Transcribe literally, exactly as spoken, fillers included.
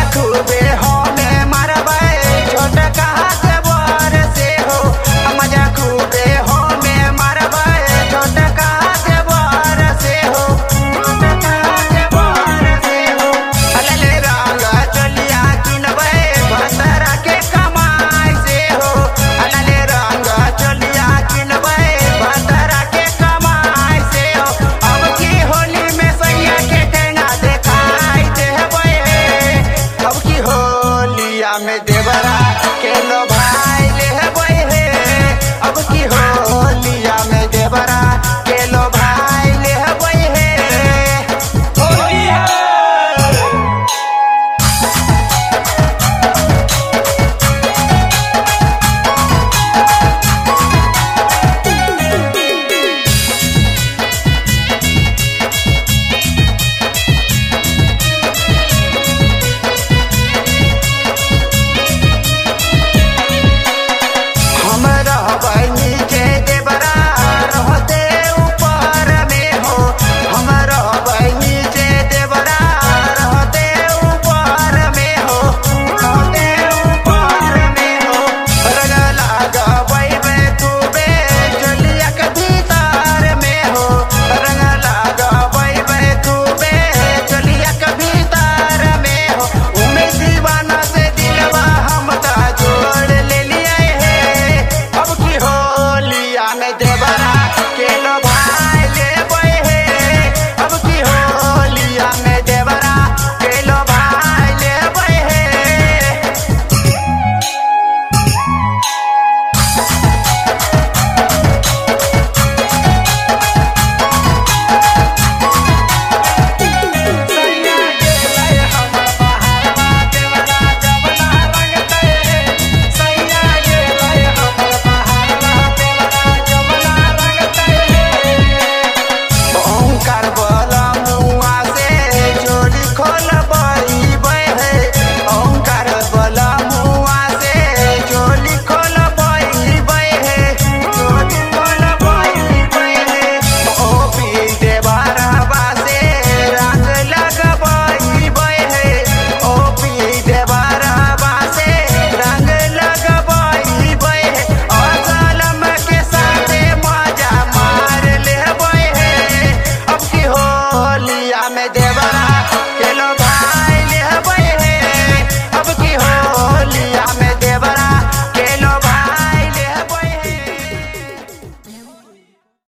खूबे होमे मारबे छोटका देवर से हो मजा खूबे होमे मारबे छोटका देवर से हो छोटका देवर से हो अले रंग चलिया किनबे भतरा के कमाई से हो अले रंग चलिया किनबे भतरा के कमाई से हो अब की होली में सैया के टेंगा देखाई देबे अब की होलिया में देवरा के लो